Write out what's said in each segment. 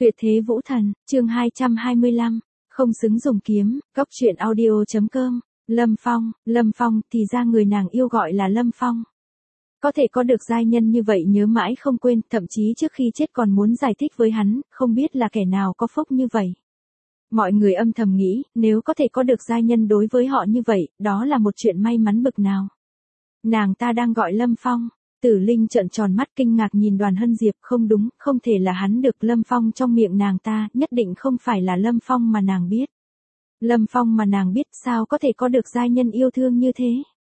Tuyệt thế vũ thần, chương 225, không xứng dùng kiếm, góc truyện audio.com, Lâm Phong, thì ra người nàng yêu gọi là Lâm Phong. Có thể có được giai nhân như vậy nhớ mãi không quên, thậm chí trước khi chết còn muốn giải thích với hắn, không biết là kẻ nào có phúc như vậy. Mọi người âm thầm nghĩ, nếu có thể có được giai nhân đối với họ như vậy, đó là một chuyện may mắn bực nào. Nàng ta đang gọi Lâm Phong. Tử Linh trợn tròn mắt kinh ngạc nhìn Đoàn Hân Diệp, không đúng, không thể là hắn được. Lâm Phong trong miệng nàng ta, nhất định không phải là Lâm Phong mà nàng biết. Lâm Phong mà nàng biết sao có thể có được giai nhân yêu thương như thế.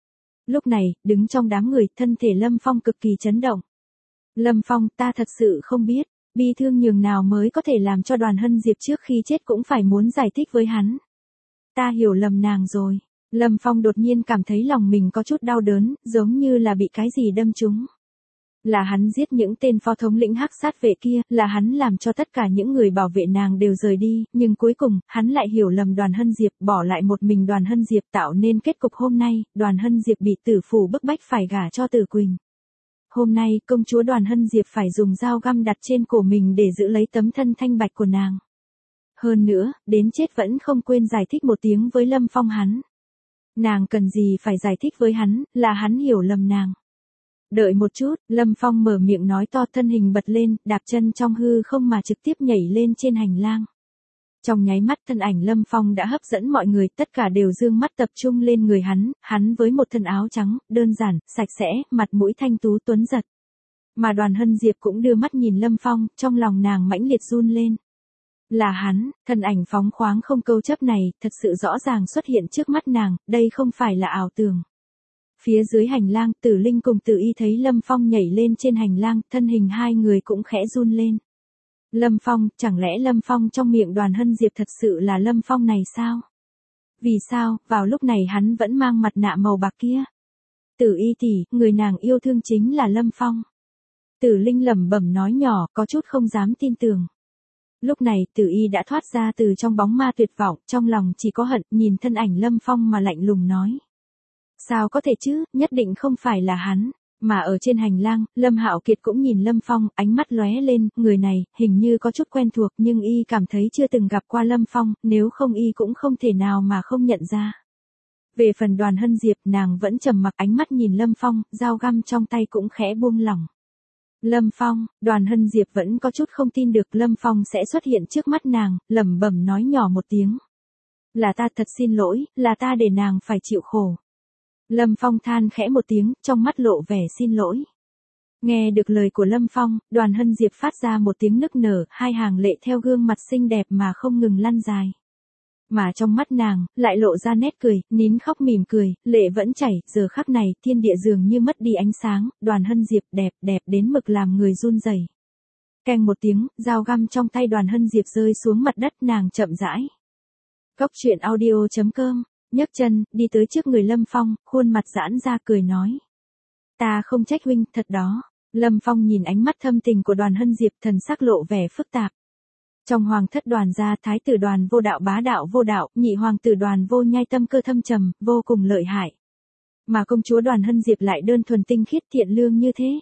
Lúc này, đứng trong đám người, thân thể Lâm Phong cực kỳ chấn động. Lâm Phong, ta thật sự không biết, bi thương nhường nào mới có thể làm cho Đoàn Hân Diệp trước khi chết cũng phải muốn giải thích với hắn. Ta hiểu lầm nàng rồi. Lâm Phong đột nhiên cảm thấy lòng mình có chút đau đớn, giống như là bị cái gì đâm trúng. Là hắn giết những tên phó thống lĩnh hắc sát vệ kia, là hắn làm cho tất cả những người bảo vệ nàng đều rời đi, nhưng cuối cùng, hắn lại hiểu lầm Đoàn Hân Diệp, bỏ lại một mình Đoàn Hân Diệp tạo nên kết cục hôm nay, Đoàn Hân Diệp bị tử phủ bức bách phải gả cho Tử Quỳnh. Hôm nay, công chúa Đoàn Hân Diệp phải dùng dao găm đặt trên cổ mình để giữ lấy tấm thân thanh bạch của nàng. Hơn nữa, đến chết vẫn không quên giải thích một tiếng với Lâm Phong hắn. Nàng cần gì phải giải thích với hắn, là hắn hiểu lầm nàng. Đợi một chút, Lâm Phong mở miệng nói to, thân hình bật lên, đạp chân trong hư không mà trực tiếp nhảy lên trên hành lang. Trong nháy mắt thân ảnh Lâm Phong đã hấp dẫn mọi người, tất cả đều dương mắt tập trung lên người hắn với một thân áo trắng, đơn giản, sạch sẽ, mặt mũi thanh tú tuấn giật. Mà Đoàn Hân Diệp cũng đưa mắt nhìn Lâm Phong, trong lòng nàng mãnh liệt run lên. Là hắn, thân ảnh phóng khoáng không câu chấp này, thật sự rõ ràng xuất hiện trước mắt nàng, đây không phải là ảo tưởng. Phía dưới hành lang, Tử Linh cùng Tử Y thấy Lâm Phong nhảy lên trên hành lang, thân hình hai người cũng khẽ run lên. Lâm Phong, chẳng lẽ Lâm Phong trong miệng Đoàn Hân Diệp thật sự là Lâm Phong này sao? Vì sao, vào lúc này hắn vẫn mang mặt nạ màu bạc kia? Tử Y tỷ, người nàng yêu thương chính là Lâm Phong. Tử Linh lẩm bẩm nói nhỏ, có chút không dám tin tưởng. Lúc này, Tử Y đã thoát ra từ trong bóng ma tuyệt vọng, trong lòng chỉ có hận, nhìn thân ảnh Lâm Phong mà lạnh lùng nói. Sao có thể chứ, nhất định không phải là hắn. Mà ở trên hành lang, Lâm Hạo Kiệt cũng nhìn Lâm Phong, ánh mắt lóe lên, người này, hình như có chút quen thuộc nhưng y cảm thấy chưa từng gặp qua Lâm Phong, nếu không y cũng không thể nào mà không nhận ra. Về phần Đoàn Hân Diệp, nàng vẫn trầm mặc ánh mắt nhìn Lâm Phong, dao găm trong tay cũng khẽ buông lỏng. Lâm Phong, Đoàn Hân Diệp vẫn có chút không tin được Lâm Phong sẽ xuất hiện trước mắt nàng, lẩm bẩm nói nhỏ một tiếng. Là ta, thật xin lỗi, là ta để nàng phải chịu khổ. Lâm Phong than khẽ một tiếng, trong mắt lộ vẻ xin lỗi. Nghe được lời của Lâm Phong, Đoàn Hân Diệp phát ra một tiếng nức nở, hai hàng lệ theo gương mặt xinh đẹp mà không ngừng lăn dài. Mà trong mắt nàng, lại lộ ra nét cười, nín khóc mỉm cười, lệ vẫn chảy, giờ khắc này, thiên địa dường như mất đi ánh sáng, Đoàn Hân Diệp đẹp đến mực làm người run rẩy. Keng một tiếng, dao găm trong tay Đoàn Hân Diệp rơi xuống mặt đất, nàng chậm rãi. Góc truyện audio.com, nhấc chân, đi tới trước người Lâm Phong, khuôn mặt giãn ra cười nói. Ta không trách huynh, thật đó. Lâm Phong nhìn ánh mắt thâm tình của Đoàn Hân Diệp, thần sắc lộ vẻ phức tạp. Trong hoàng thất Đoàn gia, thái tử Đoàn Vô Đạo bá đạo vô đạo, nhị hoàng tử Đoàn Vô Nhai tâm cơ thâm trầm, vô cùng lợi hại. Mà công chúa Đoàn Hân Diệp lại đơn thuần tinh khiết thiện lương như thế.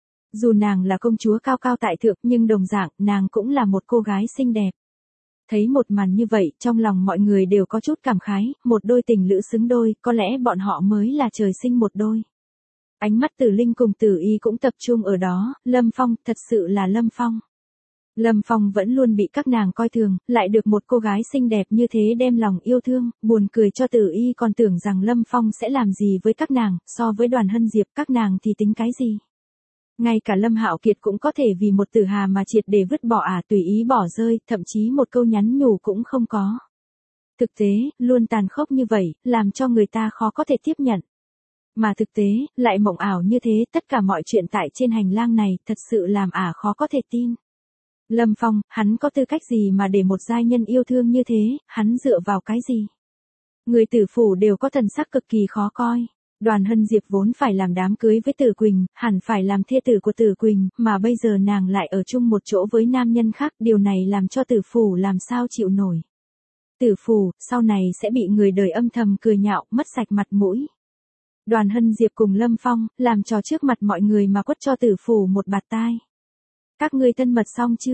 Dù nàng là công chúa cao cao tại thượng, nhưng đồng dạng, nàng cũng là một cô gái xinh đẹp. Thấy một màn như vậy, trong lòng mọi người đều có chút cảm khái, một đôi tình lữ xứng đôi, có lẽ bọn họ mới là trời sinh một đôi. Ánh mắt Tử Linh cùng Tử Y cũng tập trung ở đó, Lâm Phong, thật sự là Lâm Phong. Lâm Phong vẫn luôn bị các nàng coi thường, lại được một cô gái xinh đẹp như thế đem lòng yêu thương, buồn cười cho Tử Y còn tưởng rằng Lâm Phong sẽ làm gì với các nàng, so với Đoàn Hân Diệp các nàng thì tính cái gì. Ngay cả Lâm Hạo Kiệt cũng có thể vì một Tử Hà mà triệt để vứt bỏ tùy ý bỏ rơi, thậm chí một câu nhắn nhủ cũng không có. Thực tế, luôn tàn khốc như vậy, làm cho người ta khó có thể tiếp nhận. Mà thực tế, lại mộng ảo như thế, tất cả mọi chuyện tại trên hành lang này, thật sự làm khó có thể tin. Lâm Phong, hắn có tư cách gì mà để một giai nhân yêu thương như thế, hắn dựa vào cái gì? Người Tử phủ đều có thần sắc cực kỳ khó coi. Đoàn Hân Diệp vốn phải làm đám cưới với Tử Quỳnh, hẳn phải làm thê tử của Tử Quỳnh, mà bây giờ nàng lại ở chung một chỗ với nam nhân khác, điều này làm cho Tử phủ làm sao chịu nổi. Tử phủ, sau này sẽ bị người đời âm thầm cười nhạo, mất sạch mặt mũi. Đoàn Hân Diệp cùng Lâm Phong, làm trò trước mặt mọi người mà quất cho Tử phủ một bạt tai. Các ngươi thân mật xong chưa?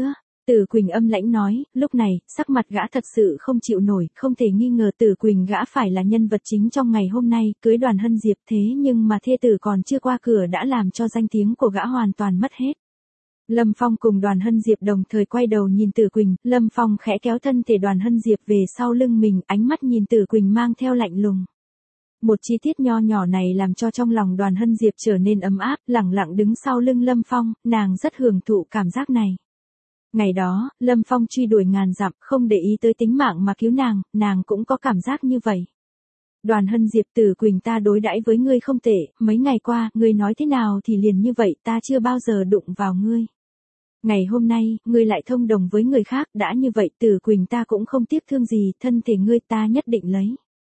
Tử Quỳnh âm lãnh nói, lúc này, sắc mặt gã thật sự không chịu nổi, không thể nghi ngờ Tử Quỳnh gã phải là nhân vật chính trong ngày hôm nay, cưới Đoàn Hân Diệp thế nhưng mà thê tử còn chưa qua cửa đã làm cho danh tiếng của gã hoàn toàn mất hết. Lâm Phong cùng Đoàn Hân Diệp đồng thời quay đầu nhìn Tử Quỳnh, Lâm Phong khẽ kéo thân thể Đoàn Hân Diệp về sau lưng mình, ánh mắt nhìn Tử Quỳnh mang theo lạnh lùng. Một chi tiết nho nhỏ này làm cho trong lòng Đoàn Hân Diệp trở nên ấm áp, lẳng lặng đứng sau lưng Lâm Phong, nàng rất hưởng thụ cảm giác này. Ngày đó, Lâm Phong truy đuổi ngàn dặm, không để ý tới tính mạng mà cứu nàng cũng có cảm giác như vậy. Đoàn Hân Diệp, Tử Quỳnh ta đối đãi với ngươi không tệ, mấy ngày qua, ngươi nói thế nào thì liền như vậy, ta chưa bao giờ đụng vào ngươi. Ngày hôm nay, ngươi lại thông đồng với người khác, đã như vậy, Tử Quỳnh ta cũng không tiếc thương gì, thân thể ngươi ta nhất định lấy.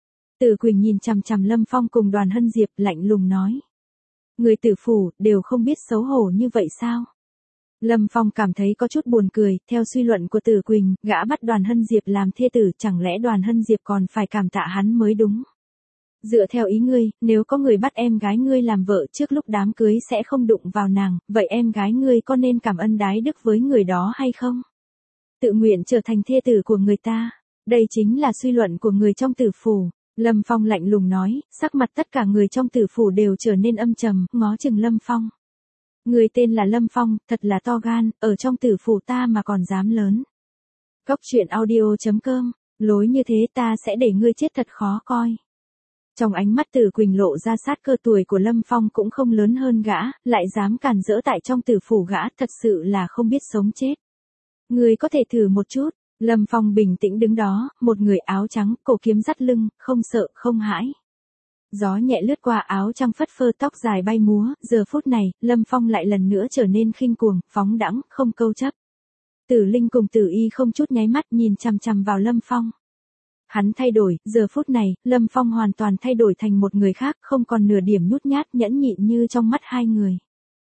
Tử Quỳnh nhìn chằm chằm Lâm Phong cùng Đoàn Hân Diệp, lạnh lùng nói. Người Tử phủ, đều không biết xấu hổ như vậy sao? Lâm Phong cảm thấy có chút buồn cười, theo suy luận của Tử Quỳnh, gã bắt Đoàn Hân Diệp làm thê tử, chẳng lẽ Đoàn Hân Diệp còn phải cảm tạ hắn mới đúng. Dựa theo ý ngươi, nếu có người bắt em gái ngươi làm vợ trước lúc đám cưới sẽ không đụng vào nàng, vậy em gái ngươi có nên cảm ân đái đức với người đó hay không? Tự nguyện trở thành thê tử của người ta, đây chính là suy luận của người trong Tử phủ. Lâm Phong lạnh lùng nói, sắc mặt tất cả người trong Tử phủ đều trở nên âm trầm, ngó chừng Lâm Phong. Người tên là Lâm Phong, thật là to gan, ở trong Tử phủ ta mà còn dám lớn. Cốc truyện audio.com, lối như thế ta sẽ để ngươi chết thật khó coi. Trong ánh mắt Tử Quỳnh lộ ra sát cơ, tuổi của Lâm Phong cũng không lớn hơn gã, lại dám càn rỡ tại trong Tử phủ gã, thật sự là không biết sống chết. Ngươi có thể thử một chút. Lâm Phong bình tĩnh đứng đó, một người áo trắng, cổ kiếm dắt lưng, không sợ, không hãi. Gió nhẹ lướt qua áo trắng phất phơ, tóc dài bay múa, giờ phút này, Lâm Phong lại lần nữa trở nên khinh cuồng, phóng đãng, không câu chấp. Tử Linh cùng Tử Y không chút nháy mắt nhìn chằm chằm vào Lâm Phong. Hắn thay đổi, giờ phút này, Lâm Phong hoàn toàn thay đổi thành một người khác, không còn nửa điểm nhút nhát nhẫn nhịn như trong mắt hai người.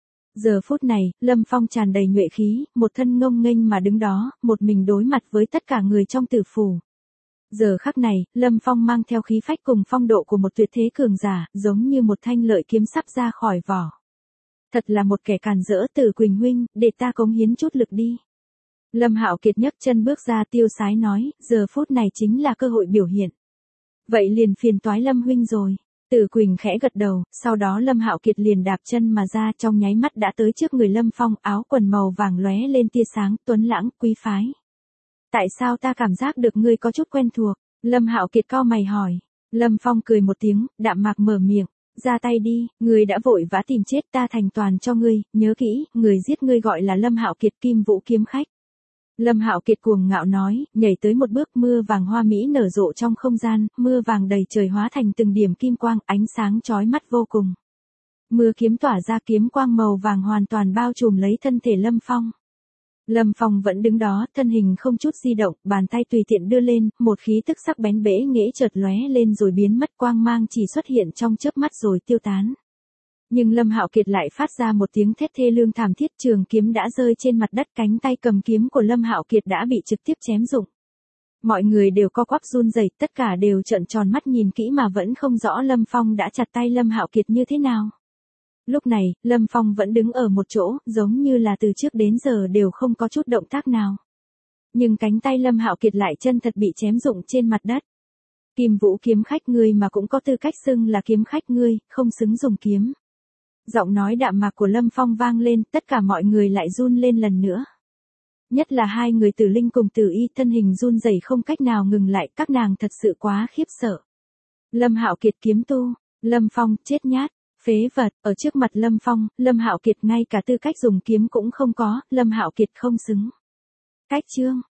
Giờ phút này, Lâm Phong tràn đầy nhuệ khí, một thân ngông nghênh mà đứng đó, một mình đối mặt với tất cả người trong Tử phủ. Giờ khắc này, Lâm Phong mang theo khí phách cùng phong độ của một tuyệt thế cường giả, giống như một thanh lợi kiếm sắp ra khỏi vỏ. Thật là một kẻ càn rỡ, Tử Quỳnh huynh, để ta cống hiến chút lực đi. Lâm Hạo Kiệt nhấc chân bước ra, tiêu sái nói, giờ phút này chính là cơ hội biểu hiện. Vậy liền phiền toái Lâm huynh rồi. Tử Quỳnh khẽ gật đầu, sau đó Lâm Hạo Kiệt liền đạp chân mà ra, trong nháy mắt đã tới trước người Lâm Phong, áo quần màu vàng lóe lên tia sáng, tuấn lãng, quý phái. Tại sao ta cảm giác được ngươi có chút quen thuộc? Lâm Hạo Kiệt cau mày hỏi. Lâm Phong cười một tiếng, đạm mạc mở miệng, ra tay đi, ngươi đã vội vã tìm chết, ta thành toàn cho ngươi, nhớ kỹ, người giết ngươi gọi là Lâm Hạo Kiệt, Kim Vũ kiếm khách. Lâm Hạo Kiệt cuồng ngạo nói, nhảy tới một bước, mưa vàng hoa mỹ nở rộ trong không gian, mưa vàng đầy trời hóa thành từng điểm kim quang, ánh sáng chói mắt vô cùng. Mưa kiếm tỏa ra, kiếm quang màu vàng hoàn toàn bao trùm lấy thân thể Lâm Phong. Lâm Phong vẫn đứng đó, thân hình không chút di động, bàn tay tùy tiện đưa lên, một khí tức sắc bén bẽ nghễ chợt lóe lên rồi biến mất, quang mang chỉ xuất hiện trong chớp mắt rồi tiêu tán. Nhưng Lâm Hạo Kiệt lại phát ra một tiếng thét thê lương thảm thiết, trường kiếm đã rơi trên mặt đất, cánh tay cầm kiếm của Lâm Hạo Kiệt đã bị trực tiếp chém rụng. Mọi người đều co quắp run rẩy, tất cả đều trợn tròn mắt nhìn kỹ mà vẫn không rõ Lâm Phong đã chặt tay Lâm Hạo Kiệt như thế nào. Lúc này, Lâm Phong vẫn đứng ở một chỗ, giống như là từ trước đến giờ đều không có chút động tác nào. Nhưng cánh tay Lâm Hạo Kiệt lại chân thật bị chém rụng trên mặt đất. Kim Vũ kiếm khách, ngươi mà cũng có tư cách xưng là kiếm khách, ngươi không xứng dùng kiếm. Giọng nói đạm mạc của Lâm Phong vang lên, tất cả mọi người lại run lên lần nữa. Nhất là hai người Tử Linh cùng Tử Y, thân hình run rẩy không cách nào ngừng lại, các nàng thật sự quá khiếp sợ. Lâm Hạo Kiệt kiếm tu, Lâm Phong, chết nhát, phế vật, ở trước mặt Lâm Phong, Lâm Hạo Kiệt ngay cả tư cách dùng kiếm cũng không có, Lâm Hạo Kiệt không xứng. Cách chương